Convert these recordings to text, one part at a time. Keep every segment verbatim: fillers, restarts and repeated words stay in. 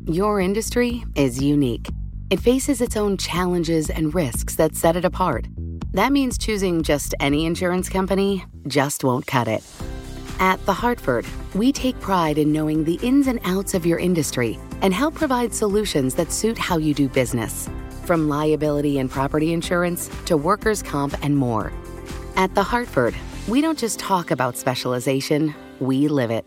Your industry is unique. It faces its own challenges and risks that set it apart. That means choosing just any insurance company just won't cut it. At The Hartford, we take pride in knowing the ins and outs of your industry and help provide solutions that suit how you do business. From liability and property insurance to workers' comp and more. At The Hartford, we don't just talk about specialization, we live it.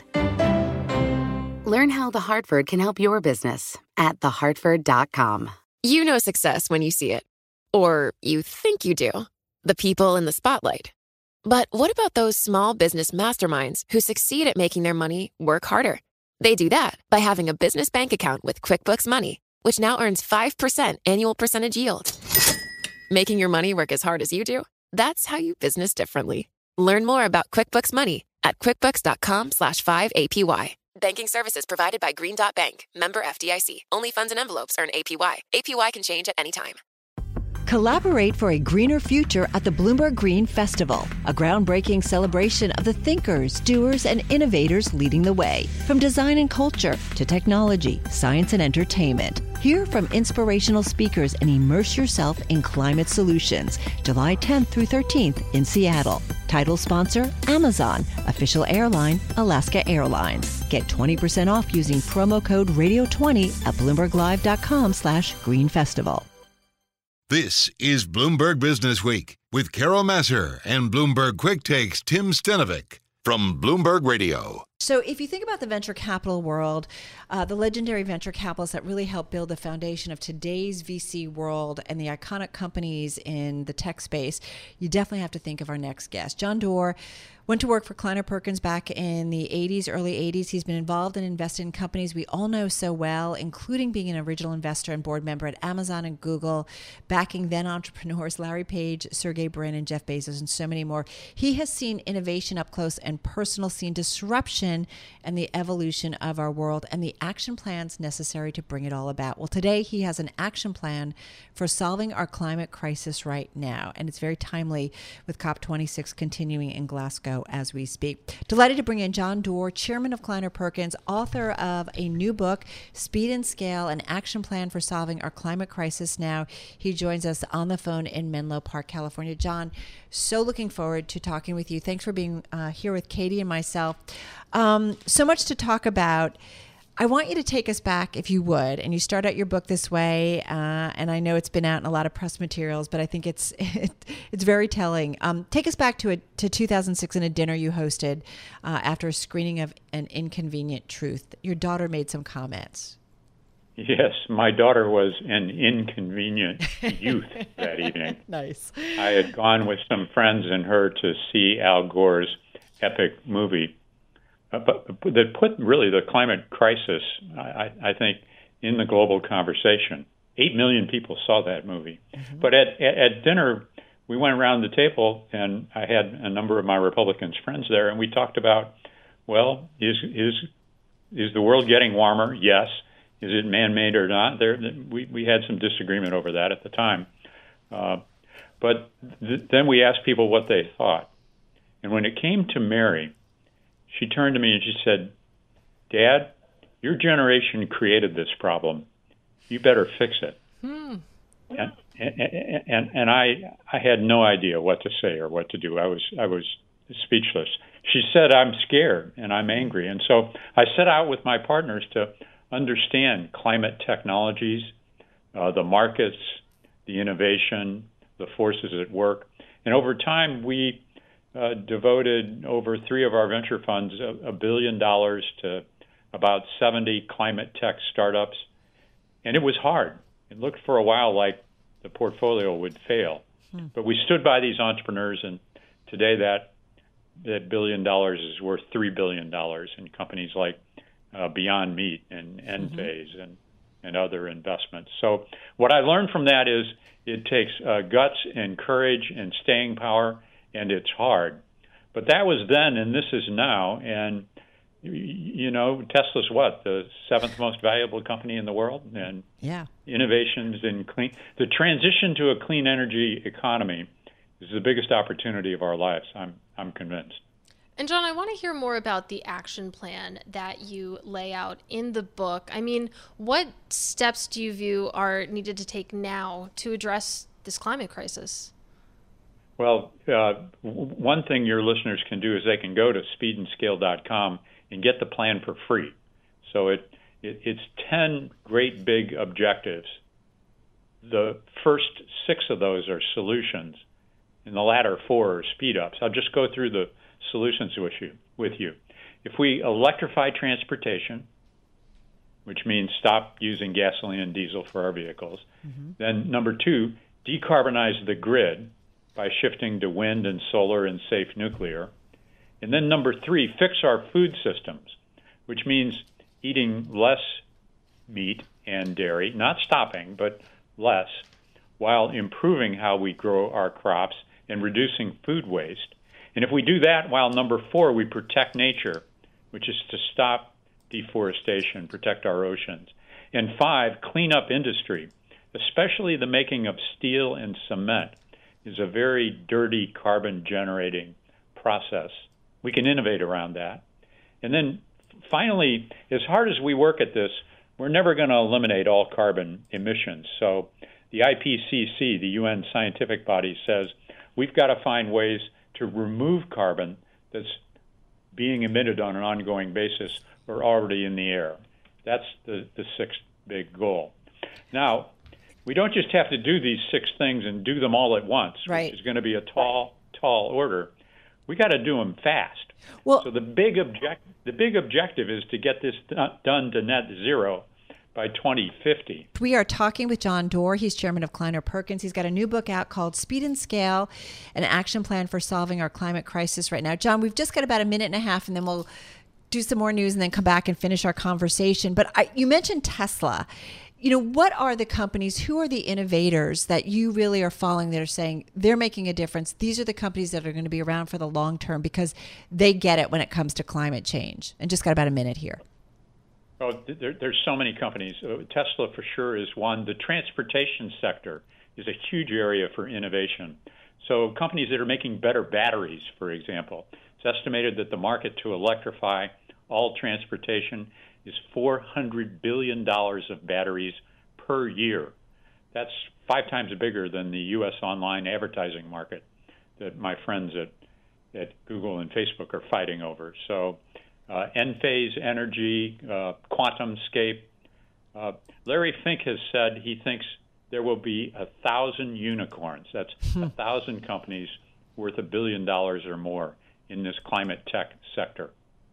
Learn how The Hartford can help your business at the hartford dot com. You know success when you see it. Or you think you do. The people in the spotlight. But what about those small business masterminds who succeed at making their money work harder? They do that by having a business bank account with QuickBooks Money, which now earns five percent annual percentage yield. Making your money work as hard as you do? That's how you business differently. Learn more about QuickBooks Money at quickbooks.com slash 5APY. Banking services provided by Green Dot Bank. Member F D I C. Only funds and envelopes earn A P Y. A P Y can change at any time. Collaborate for a greener future at the Bloomberg Green Festival, a groundbreaking celebration of the thinkers, doers, and innovators leading the way. From design and culture to technology, science, and entertainment. Hear from inspirational speakers and immerse yourself in climate solutions. July tenth through thirteenth in Seattle. Title sponsor, Amazon. Official airline, Alaska Airlines. Get twenty percent off using promo code radio twenty at bloomberglive.com slash green festival. This is Bloomberg Business Week with Carol Massar and Bloomberg Quick Takes Tim Stenovic from Bloomberg Radio. So if you think about the venture capital world, uh, the legendary venture capitalists that really helped build the foundation of today's V C world and the iconic companies in the tech space, you definitely have to think of our next guest. John Doerr went to work for Kleiner Perkins back in the eighties, early eighties. He's been involved and invested in companies we all know so well, including being an original investor and board member at Amazon and Google, backing then entrepreneurs Larry Page, Sergey Brin, and Jeff Bezos, and so many more. He has seen innovation up close and personal, seen disruption and the evolution of our world and the action plans necessary to bring it all about. Well, today he has an action plan for solving our climate crisis right now, and it's very timely with COP twenty-six continuing in Glasgow as we speak. Delighted to bring in John Doerr, chairman of Kleiner Perkins, author of a new book, Speed and Scale, an action plan for solving our climate crisis now. He joins us on the phone in Menlo Park, California. John, so looking forward to talking with you. Thanks for being uh, here with Katie and myself. Um, so much to talk about. I want you to take us back, if you would, and you start out your book this way, uh, and I know it's been out in a lot of press materials, but I think it's it, it's very telling. Um, take us back to a, to two thousand six in a dinner you hosted uh, after a screening of An Inconvenient Truth. Your daughter made some comments. Yes, my daughter was an inconvenient youth that evening. Nice. I had gone with some friends and her to see Al Gore's epic movie, uh, but that put really the climate crisis, I, I think, in the global conversation. Eight million people saw that movie. Mm-hmm. But at, at, at dinner, we went around the table, and I had a number of my Republicans friends there, and we talked about, well, is is is the world getting warmer? Yes. Is it man-made or not? There, we, we had some disagreement over that at the time. Uh, but th- then we asked people what they thought. And when it came to Mary, she turned to me and she said, Dad, your generation created this problem. You better fix it. Hmm. And, and, and, and I I had no idea what to say or what to do. I was I was speechless. She said, I'm scared and I'm angry. And so I set out with my partners to understand climate technologies, uh, the markets, the innovation, the forces at work. And over time, we uh, devoted over three of our venture funds a, a billion dollars to about seventy climate tech startups. And it was hard. It looked for a while like the portfolio would fail. Hmm. But we stood by these entrepreneurs, and today that that billion dollars is worth three billion dollars in companies like Uh, Beyond Meat and Enphase mm-hmm. and, and other investments. So what I learned from that is it takes uh, guts and courage and staying power, and it's hard. But that was then, and this is now. And, you know, Tesla's what? The seventh most valuable company in the world? And yeah. Innovations in clean... The transition to a clean energy economy is the biggest opportunity of our lives, I'm I'm convinced. And John, I want to hear more about the action plan that you lay out in the book. I mean, what steps do you view are needed to take now to address this climate crisis? Well, uh, one thing your listeners can do is they can go to speed and scale dot com and get the plan for free. So it, it it's ten great big objectives. The first six of those are solutions, and the latter four are speed ups. I'll just go through the solutions with you. With you. If we electrify transportation, which means stop using gasoline and diesel for our vehicles, mm-hmm. then number two, decarbonize the grid by shifting to wind and solar and safe nuclear. And then number three, fix our food systems, which means eating less meat and dairy, not stopping, but less, while improving how we grow our crops and reducing food waste. And if we do that while number four, we protect nature, which is to stop deforestation, protect our oceans. And five, clean up industry, especially the making of steel and cement is a very dirty carbon generating process. We can innovate around that. And then finally, as hard as we work at this, we're never going to eliminate all carbon emissions. So the I P C C, the U N scientific body, says we've got to find ways to remove carbon that's being emitted on an ongoing basis or already in the air. That's the, the sixth big goal. Now, we don't just have to do these six things and do them all at once, right. which is going to be a tall, tall order. We got to do them fast. Well, so the big object, the big objective is to get this done to net zero by twenty fifty. We are talking with John Doerr. He's chairman of Kleiner Perkins. He's got a new book out called Speed and Scale, an action plan for solving our climate crisis right now. John, we've just got about a minute and a half, and then we'll do some more news and then come back and finish our conversation. But I, you mentioned Tesla. You know, what are the companies, who are the innovators that you really are following that are saying they're making a difference? These are the companies that are going to be around for the long term because they get it when it comes to climate change. And just got about a minute here. Oh, there, there's so many companies. Uh, Tesla for sure is one. The transportation sector is a huge area for innovation. So companies that are making better batteries, for example. It's estimated that the market to electrify all transportation is four hundred billion dollars of batteries per year. That's five times bigger than the U S online advertising market that my friends at, at Google and Facebook are fighting over. So uh, Enphase Energy, uh, QuantumScape. Uh, Larry Fink has said he thinks there will be a thousand unicorns. That's a thousand companies worth a billion dollars or more in this climate tech sector.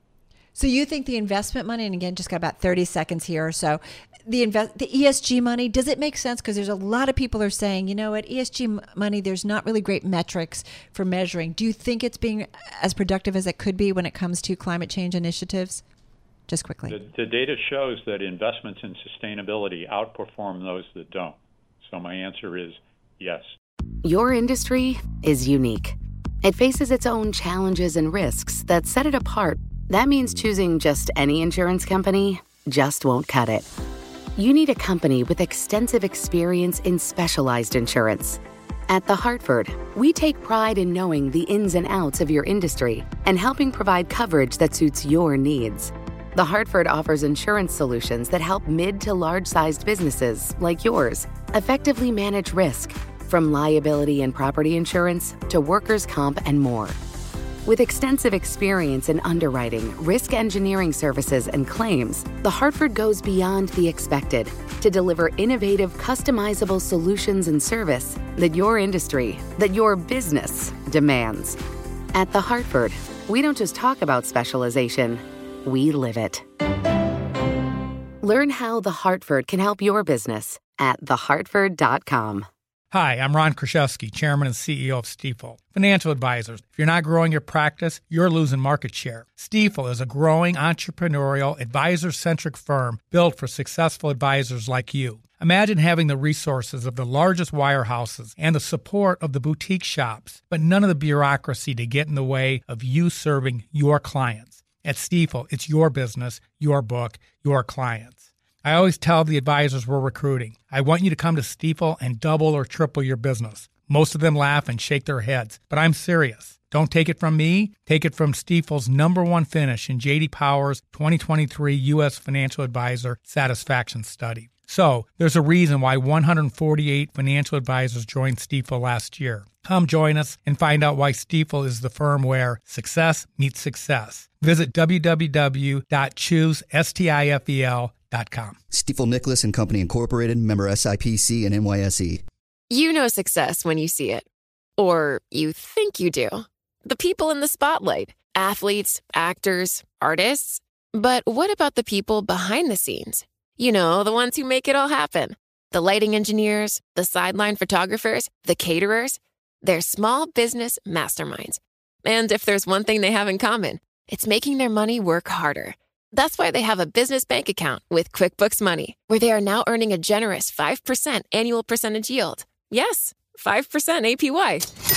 So you think the investment money, and again, just got about thirty seconds here or so, the invest, the E S G money, does it make sense? Because there's a lot of people are saying, you know what, E S G money, there's not really great metrics for measuring. Do you think it's being as productive as it could be when it comes to climate change initiatives? Just quickly. The, the data shows that investments in sustainability outperform those that don't. So my answer is yes. Your industry is unique. It faces its own challenges and risks that set it apart. That means choosing just any insurance company just won't cut it. You need a company with extensive experience in specialized insurance. At The Hartford, we take pride in knowing the ins and outs of your industry and helping provide coverage that suits your needs. The Hartford offers insurance solutions that help mid to large-sized businesses like yours effectively manage risk, from liability and property insurance to workers' comp and more. With extensive experience in underwriting, risk engineering services, and claims, The Hartford goes beyond the expected to deliver innovative, customizable solutions and service that your industry, that your business demands. At The Hartford, we don't just talk about specialization, we live it. Learn how The Hartford can help your business at the hartford dot com. Hi, I'm Ron Kraszewski, Chairman and C E O of Stifel. Financial advisors, if you're not growing your practice, you're losing market share. Stifel is a growing, entrepreneurial, advisor-centric firm built for successful advisors like you. Imagine having the resources of the largest wirehouses and the support of the boutique shops, but none of the bureaucracy to get in the way of you serving your clients. At Stifel, it's your business, your book, your clients. I always tell the advisors we're recruiting, I want you to come to Stifel and double or triple your business. Most of them laugh and shake their heads, but I'm serious. Don't take it from me. Take it from Stifel's number one finish in J D Power's twenty twenty-three U S Financial Advisor Satisfaction Study. So, there's a reason why one hundred forty-eight financial advisors joined Stifel last year. Come join us and find out why Stifel is the firm where success meets success. Visit w w w dot choose stifel dot com. Stifel Nicholas and Company Incorporated, member S I P C and N Y S E. You know success when you see it. Or you think you do. The people in the spotlight. Athletes, actors, artists. But what about the people behind the scenes? You know, the ones who make it all happen. The lighting engineers, the sideline photographers, the caterers. They're small business masterminds. And if there's one thing they have in common, it's making their money work harder. That's why they have a business bank account with QuickBooks Money, where they are now earning a generous five percent annual percentage yield. Yes, five percent A P Y.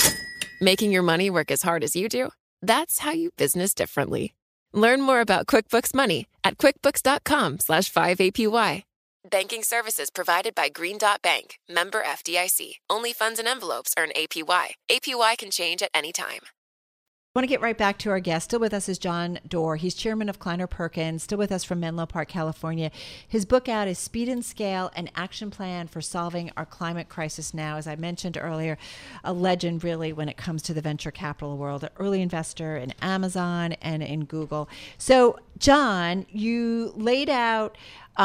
Making your money work as hard as you do? That's how you business differently. Learn more about QuickBooks Money at quickbooks.com slash 5APY. Banking services provided by Green Dot Bank, member F D I C. Only funds and envelopes earn A P Y. A P Y can change at any time. I want to get right back to our guest. Still with us is John Doerr. He's chairman of Kleiner Perkins, still with us from Menlo Park, California. His book out is Speed and Scale, an action plan for solving our climate crisis now. As I mentioned earlier, a legend really when it comes to the venture capital world, an early investor in Amazon and in Google. So, John, you laid out,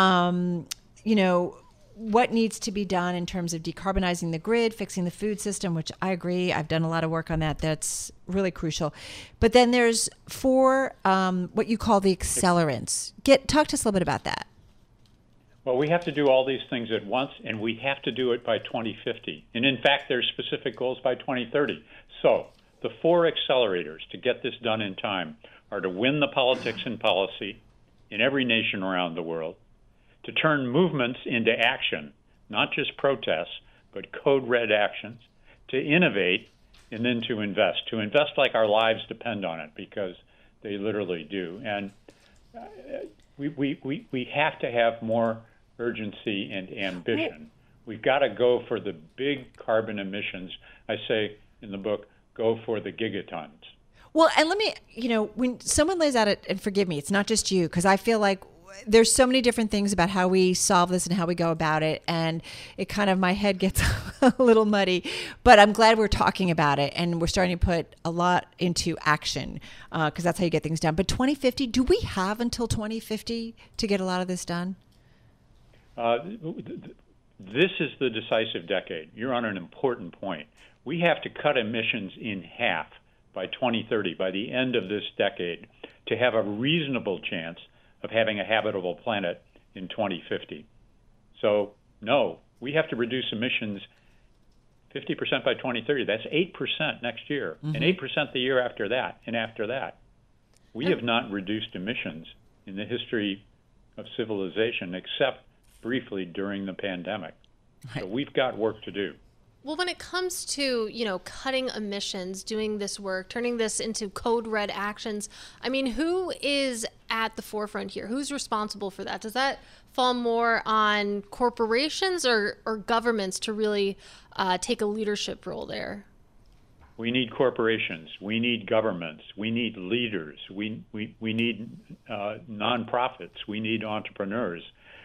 um, you know, what needs to be done in terms of decarbonizing the grid, fixing the food system, which I agree. I've done a lot of work on that. That's really crucial. But then there's four, um, what you call the accelerants. Get talk to us a little bit about that. Well, we have to do all these things at once, and we have to do it by twenty fifty. And in fact, there's specific goals by twenty thirty. So the four accelerators to get this done in time are to win the politics and policy in every nation around the world, to turn movements into action, not just protests, but code red actions, to innovate, and then to invest. To invest like our lives depend on it, because they literally do. And uh, we, we, we, we have to have more urgency and ambition. We've got to go for the big carbon emissions. I say in the book, go for the gigatons. Well, and let me, you know, when someone lays out it, and forgive me, it's not just you, because I feel like there's so many different things about how we solve this and how we go about it. And it kind of, my head gets a little muddy, but I'm glad we're talking about it and we're starting to put a lot into action because uh, that's how you get things done. But twenty fifty, do we have until twenty fifty to get a lot of this done? Uh, this is the decisive decade. You're on an important point. We have to cut emissions in half by twenty thirty, by the end of this decade, to have a reasonable chance of having a habitable planet in twenty fifty. So, no, we have to reduce emissions fifty percent by twenty thirty. That's eight percent next year, mm-hmm. and eight percent the year after that, and after that. We have not reduced emissions in the history of civilization, except briefly during the pandemic. So we've got work to do. Well, when it comes to, you know, cutting emissions, doing this work, turning this into code red actions, I mean, who is at the forefront here? Who's responsible for that? Does that fall more on corporations or, or governments to really uh, take a leadership role there? We need corporations. We need governments. We need leaders. We, we, we need uh, nonprofits. We need entrepreneurs.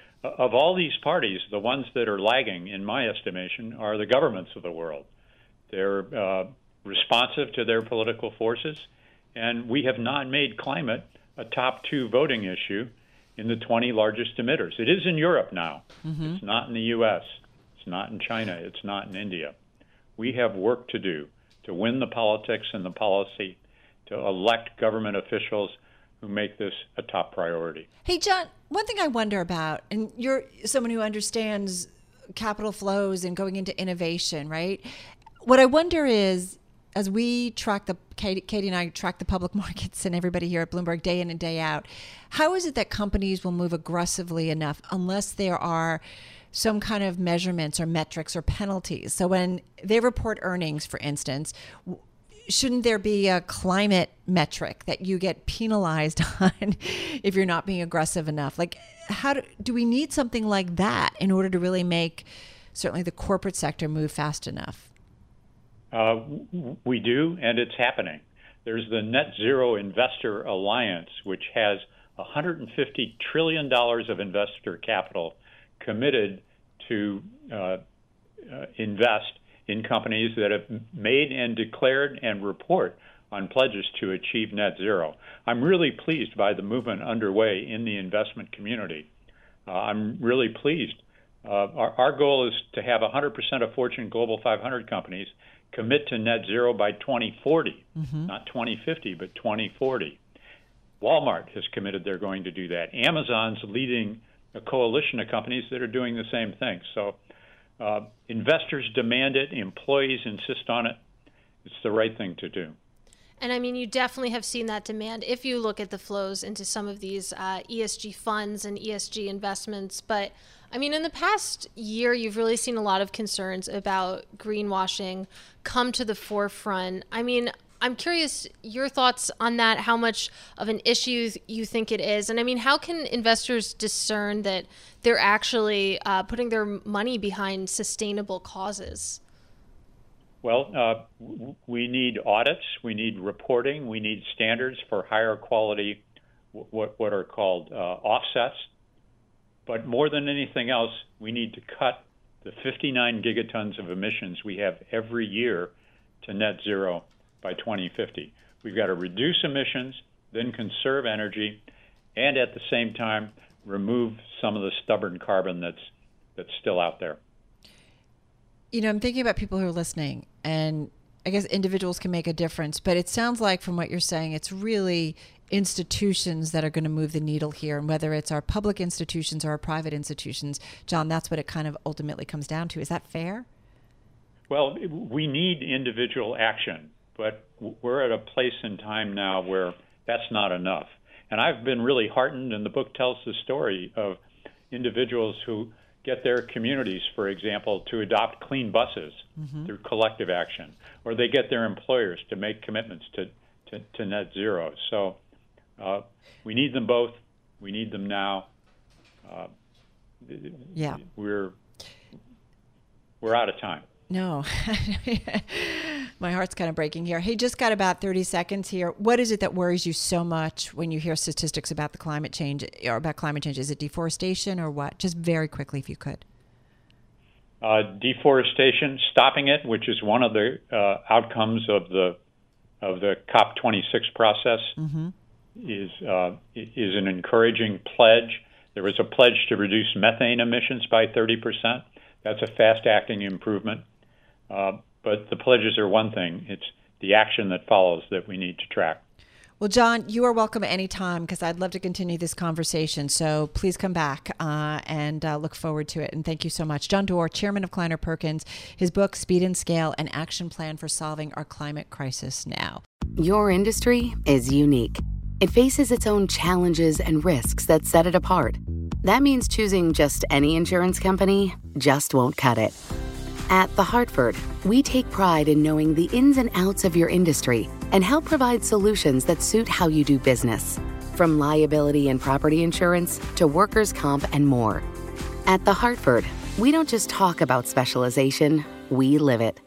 Of all these parties, the ones that are lagging, in my estimation, are the governments of the world. They're uh, responsive to their political forces, and we have not made climate a top two voting issue in the twenty largest emitters. It is in Europe now. Mm-hmm. It's not in the U S. It's not in China. It's not in India. We have work to do to win the politics and the policy, to elect government officials who make this a top priority. Hey, John, one thing I wonder about, and you're someone who understands capital flows and going into innovation, right? What I wonder is, as we track the, Katie, Katie and I track the public markets and everybody here at Bloomberg day in and day out, how is it that companies will move aggressively enough unless there are some kind of measurements or metrics or penalties? So when they report earnings, for instance, shouldn't there be a climate metric that you get penalized on if you're not being aggressive enough? Like, how do, do we need something like that in order to really make certainly the corporate sector move fast enough? Uh, we do, and it's happening. There's the Net Zero Investor Alliance, which has one hundred fifty trillion dollars of investor capital committed to uh, uh, invest in companies that have made and declared and report on pledges to achieve net zero. I'm really pleased by the movement underway in the investment community. Uh, I'm really pleased. Uh, our, our goal is to have one hundred percent of Fortune Global five hundred companies commit to net zero by twenty forty, mm-hmm. not twenty fifty, but twenty forty. Walmart has committed they're going to do that. Amazon's leading a coalition of companies that are doing the same thing. So uh, investors demand it, employees insist on it. It's the right thing to do. And I mean, you definitely have seen that demand if you look at the flows into some of these uh, E S G funds and E S G investments. But I mean, in the past year, you've really seen a lot of concerns about greenwashing come to the forefront. I mean, I'm curious your thoughts on that, how much of an issue you think it is. And I mean, how can investors discern that they're actually uh, putting their money behind sustainable causes? Well, uh, w- we need audits, we need reporting, we need standards for higher quality, w- what, what are called uh, offsets. But more than anything else, we need to cut the fifty-nine gigatons of emissions we have every year to net zero by twenty fifty. We've got to reduce emissions, then conserve energy, and at the same time remove some of the stubborn carbon that's that's still out there. You know, I'm thinking about people who are listening, and I guess individuals can make a difference, but it sounds like from what you're saying, it's really institutions that are going to move the needle here, and whether it's our public institutions or our private institutions. John, that's what it kind of ultimately comes down to. Is that fair? Well, we need individual action, but we're at a place in time now where that's not enough. And I've been really heartened, and the book tells the story of individuals who get their communities, for example, to adopt clean buses mm-hmm. through collective action, or they get their employers to make commitments to, to, to net zero. So uh, we need them both. We need them now. Uh, yeah. We're, we're out of time. No, my heart's kind of breaking here. Hey, just got about thirty seconds here. What is it that worries you so much when you hear statistics about the climate change or about climate change? Is it deforestation or what? Just very quickly, if you could. Uh, deforestation, stopping it, which is one of the uh, outcomes of the of the COP twenty-six process, mm-hmm. is uh, is an encouraging pledge. There was a pledge to reduce methane emissions by thirty percent. That's a fast-acting improvement. Uh, but the pledges are one thing. It's the action that follows that we need to track. Well, John, you are welcome at any time because I'd love to continue this conversation. So please come back uh, and uh, look forward to it. And thank you so much. John Doerr, chairman of Kleiner Perkins, his book, Speed and Scale, an action plan for solving our climate crisis now. Your industry is unique. It faces its own challenges and risks that set it apart. That means choosing just any insurance company just won't cut it. At The Hartford, we take pride in knowing the ins and outs of your industry and help provide solutions that suit how you do business. From liability and property insurance to workers' comp and more. At The Hartford, we don't just talk about specialization, we live it.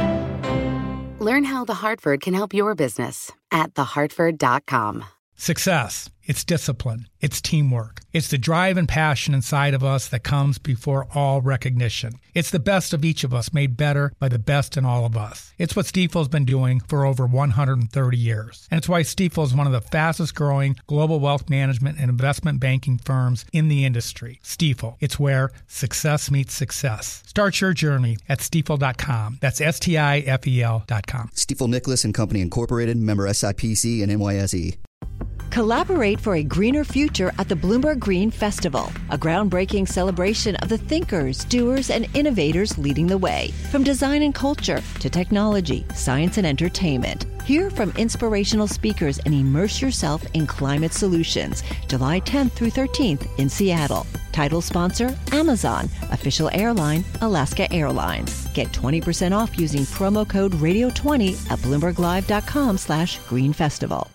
Learn how The Hartford can help your business at the hartford dot com. Success. It's discipline. It's teamwork. It's the drive and passion inside of us that comes before all recognition. It's the best of each of us made better by the best in all of us. It's what Stifel's been doing for over one hundred thirty years. And it's why Stifel is one of the fastest growing global wealth management and investment banking firms in the industry. Stifel. It's where success meets success. Start your journey at stifel dot com. That's S T I F E L dot com. Stifel Nicholas and Company Incorporated, member S I P C and N Y S E. Collaborate for a greener future at the Bloomberg Green Festival, a groundbreaking celebration of the thinkers, doers, and innovators leading the way. From design and culture to technology, science, and entertainment. Hear from inspirational speakers and immerse yourself in climate solutions. July tenth through thirteenth in Seattle. Title sponsor, Amazon. Official airline, Alaska Airlines. Get twenty percent off using promo code radio twenty at bloomberg live dot com slash green festival.